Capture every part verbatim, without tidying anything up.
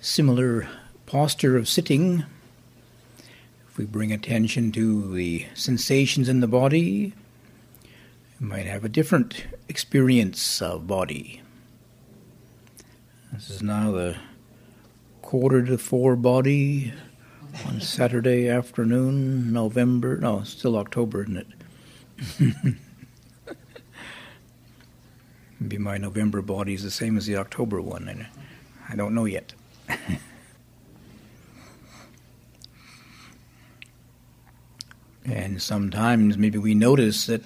similar posture of sitting, if we bring attention to the sensations in the body, we might have a different experience of body. This is now the quarter to four body on Saturday afternoon, November, no, still October, isn't it? Maybe my November body is the same as the October one, and I don't know yet. And sometimes maybe we notice that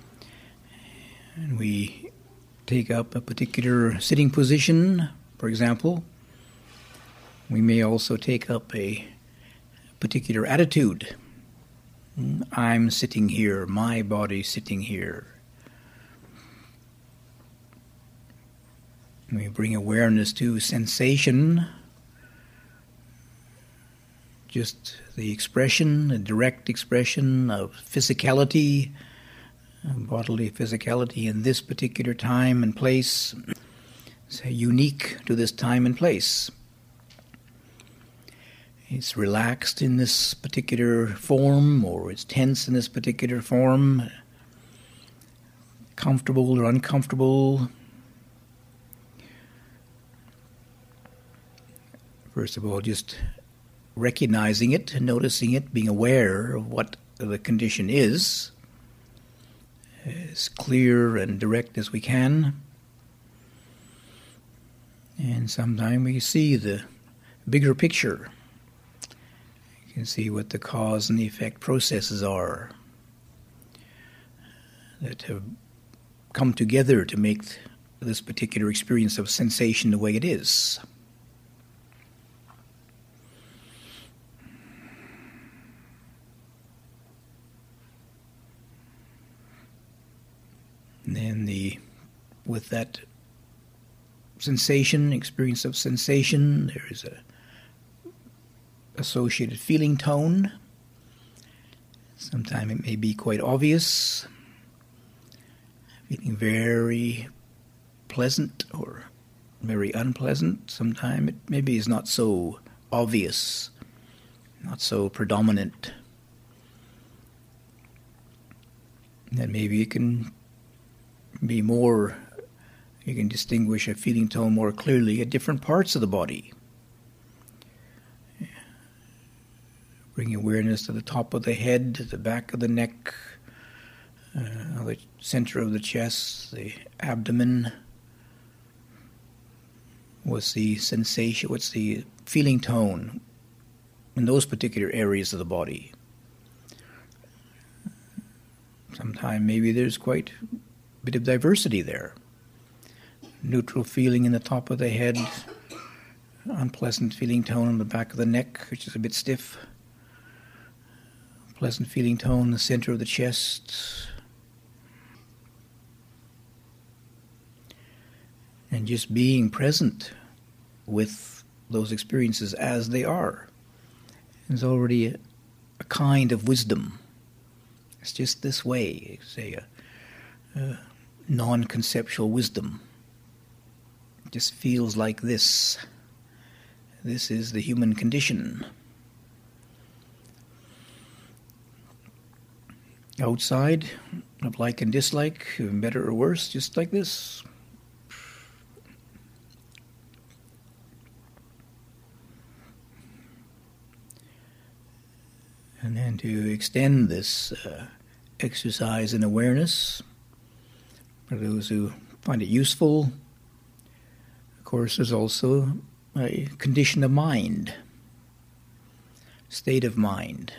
we take up a particular sitting position, for example. We may also take up a particular attitude. I'm sitting here, my body's sitting here. We bring awareness to sensation, just the expression, the direct expression of physicality, bodily physicality in this particular time and place. It's unique to this time and place. It's relaxed in this particular form, or it's tense in this particular form, comfortable or uncomfortable. First of all, just recognizing it, noticing it, being aware of what the condition is, as clear and direct as we can. And sometimes we see the bigger picture. You can see what the cause and the effect processes are that have come together to make this particular experience of sensation the way it is. And then the, with that sensation, experience of sensation, there is a associated feeling tone. Sometimes it may be quite obvious, feeling very pleasant or very unpleasant. Sometimes it maybe is not so obvious, not so predominant. That maybe it can be more, you can distinguish a feeling tone more clearly at different parts of the body. Bring awareness to the top of the head, to the back of the neck, uh, the center of the chest, the abdomen. What's the sensation, what's the feeling tone in those particular areas of the body? Sometimes maybe there's quite a bit of diversity there. Neutral feeling in the top of the head, unpleasant feeling tone in the back of the neck, which is a bit stiff. Pleasant feeling tone in the center of the chest. And just being present with those experiences as they are is already a, a kind of wisdom. It's just this way, say a, a non-conceptual wisdom. It just feels like this. This is the human condition. Outside, of like and dislike, better or worse, just like this. And then to extend this uh, exercise in awareness, for those who find it useful, of course, there's also a condition of mind, state of mind.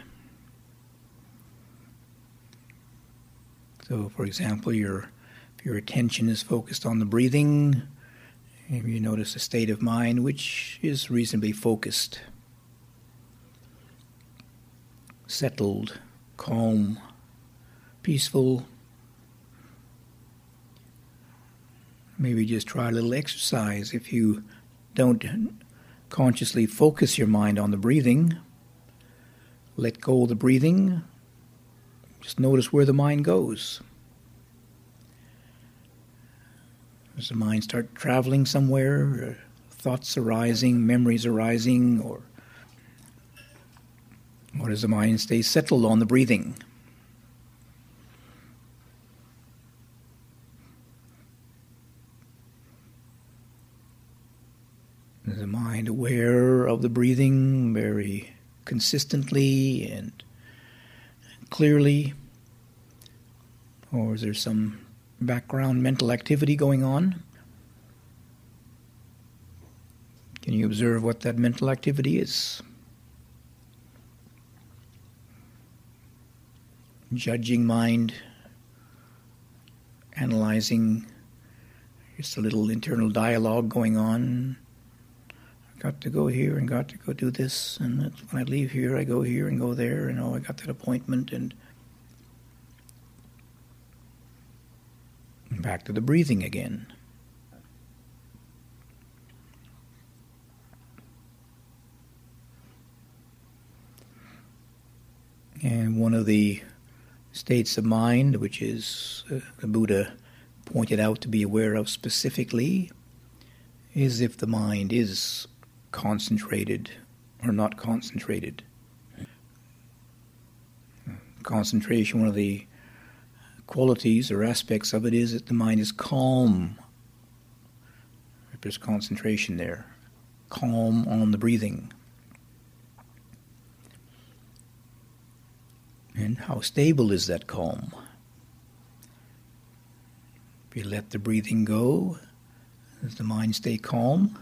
So, for example, your if your attention is focused on the breathing, you notice a state of mind which is reasonably focused, settled, calm, peaceful. Maybe just try a little exercise. If you don't consciously focus your mind on the breathing, let go of the breathing. Just notice where the mind goes. Does the mind start traveling somewhere, thoughts arising, memories arising, or or does the mind stay settled on the breathing? Is the mind aware of the breathing very consistently and clearly? Or is there some background mental activity going on? Can you observe what that mental activity is? Judging mind, analyzing, just a little internal dialogue going on. Got to go here and got to go do this, and that's when I leave here, I go here and go there, and oh, I got that appointment, and back to the breathing again. And one of the states of mind, which is uh, the Buddha pointed out to be aware of specifically, is if the mind is concentrated or not concentrated. Concentration, one of the qualities or aspects of it is that the mind is calm. If there's concentration there, calm on the breathing. And how stable is that calm? If you let the breathing go, does the mind stay calm?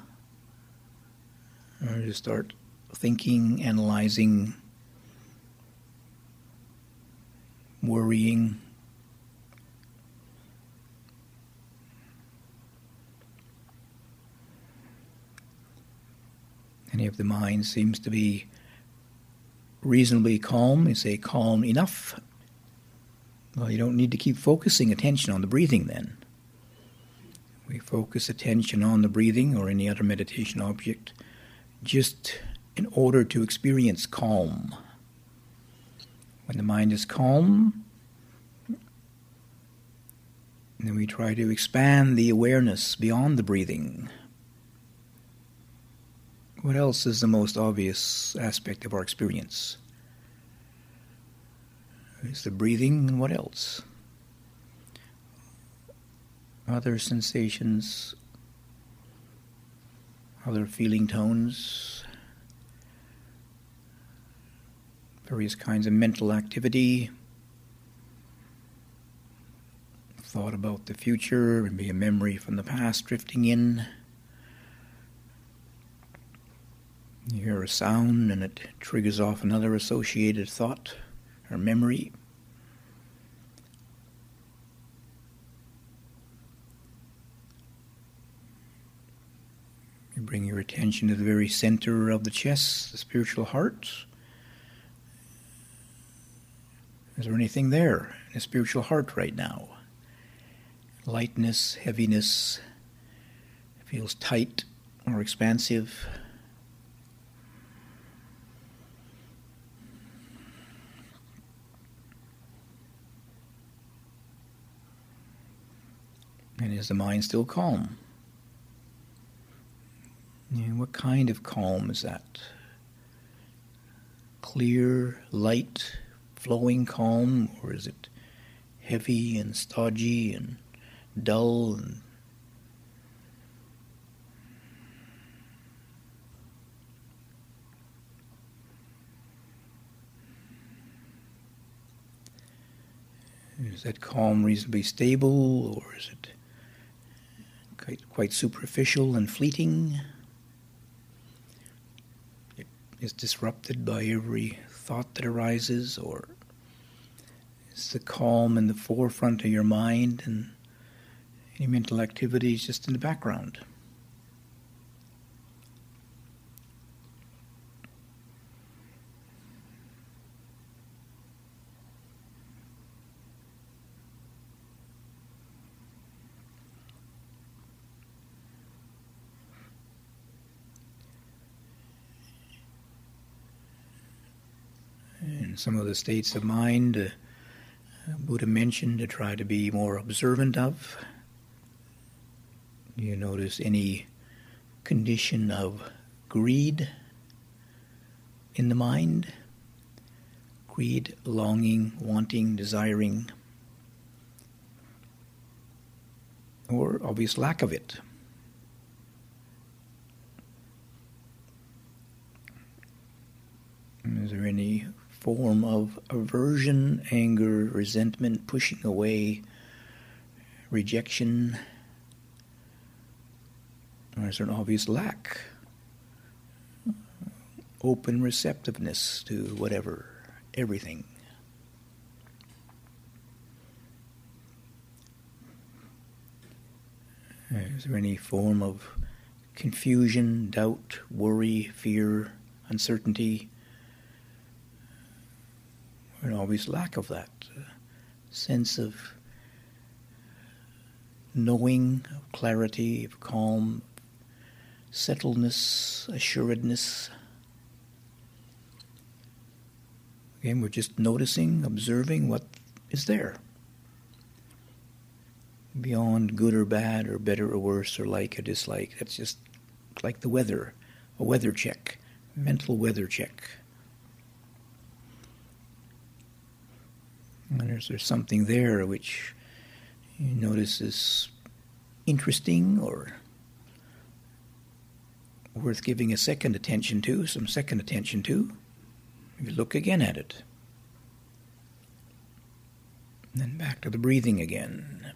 Or does it start thinking, analyzing, worrying? And if the mind seems to be reasonably calm, you say calm enough, well, you don't need to keep focusing attention on the breathing then. We focus attention on the breathing or any other meditation object just in order to experience calm. When the mind is calm, then we try to expand the awareness beyond the breathing. What else is the most obvious aspect of our experience? It's the breathing, and what else? Other sensations, other feeling tones, various kinds of mental activity, thought about the future, maybe a memory from the past drifting in. You hear a sound and it triggers off another associated thought or memory. You bring your attention to the very center of the chest, the spiritual heart. Is there anything there in the spiritual heart right now? Lightness, heaviness, it feels tight or expansive. And is the mind still calm? And what kind of calm is that? Clear, light, flowing calm, or is it heavy and stodgy and dull and is that calm reasonably stable, or is it quite, quite superficial and fleeting? It is disrupted by every thought that arises, or is the calm in the forefront of your mind and any mental activity is just in the background? And some of the states of mind uh, Buddha mentioned to try to be more observant of. You notice any condition of greed in the mind. Greed, longing, wanting, desiring, or obvious lack of it. Is there any form of aversion, anger, resentment, pushing away, rejection? Or is there an obvious lack? Open receptiveness to whatever, everything. Is there any form of confusion, doubt, worry, fear, uncertainty? Or an obvious lack of that. A sense of knowing, of clarity, of calm, settledness, assuredness. Again, we're just noticing, observing what is there. Beyond good or bad, or better or worse, or like or dislike. That's just like the weather, a weather check, mental weather check. And is there something there which you notice is interesting or worth giving a second attention to, some second attention to? You look again at it. And then back to the breathing again.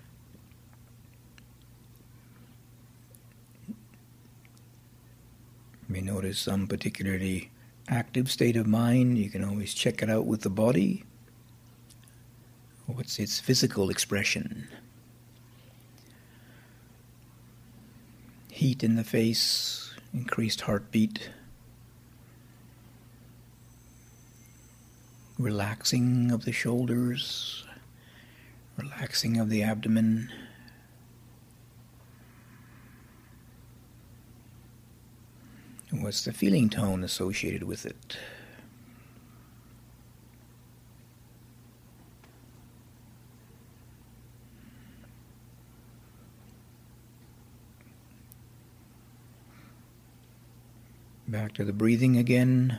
You may notice some particularly active state of mind. You can always check it out with the body. What's its physical expression? Heat in the face, increased heartbeat, relaxing of the shoulders, relaxing of the abdomen. What's the feeling tone associated with it? Back to the breathing again.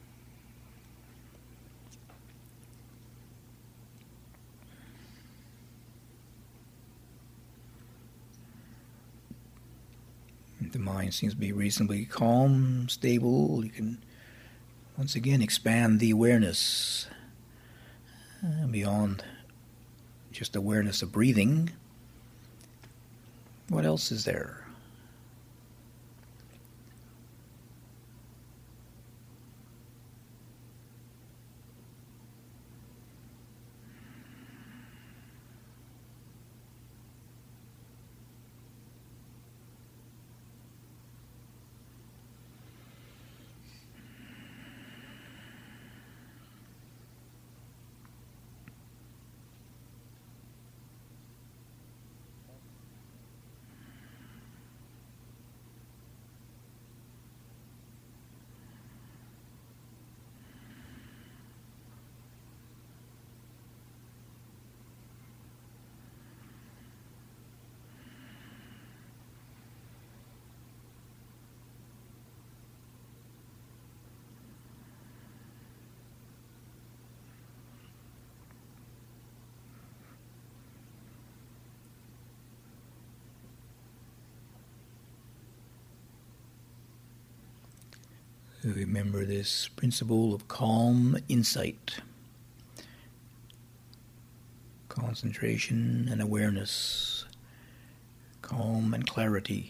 The mind seems to be reasonably calm, stable. You can once again expand the awareness uh, beyond just awareness of breathing. What else is there? Remember this principle of calm insight, concentration and awareness, calm and clarity.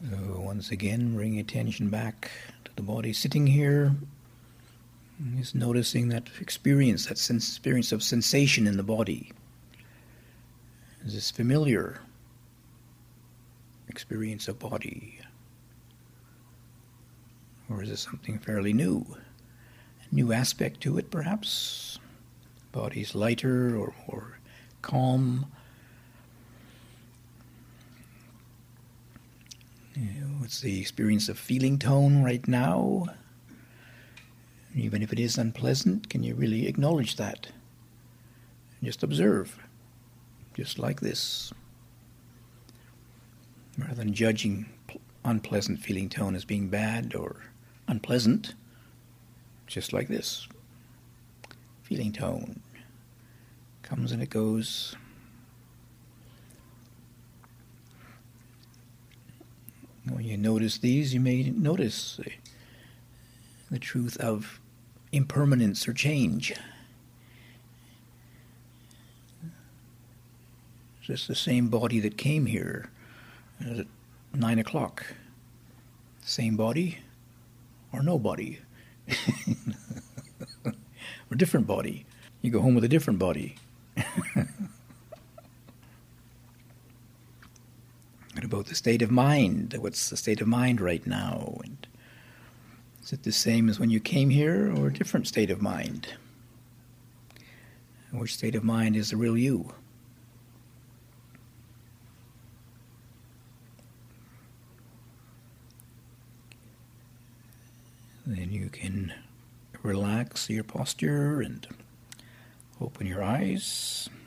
So once again, bring attention back to the body sitting here. Just noticing that experience, that sense, experience of sensation in the body. Is this familiar experience of body? Or is it something fairly new? A new aspect to it, perhaps? Body's lighter or more calm. You know, what's the experience of feeling tone right now? Even if it is unpleasant, can you really acknowledge that? Just observe, just like this. Rather than judging unpleasant feeling tone as being bad or unpleasant, just like this. Feeling tone comes and it goes. When you notice these, you may notice the, the truth of impermanence or change. It's just the same body that came here at nine o'clock. Same body or no body. Or different body. You go home with a different body. What about the state of mind? What's the state of mind right now? And is it the same as when you came here, or a different state of mind? Which state of mind is the real you? Then you can relax your posture and open your eyes.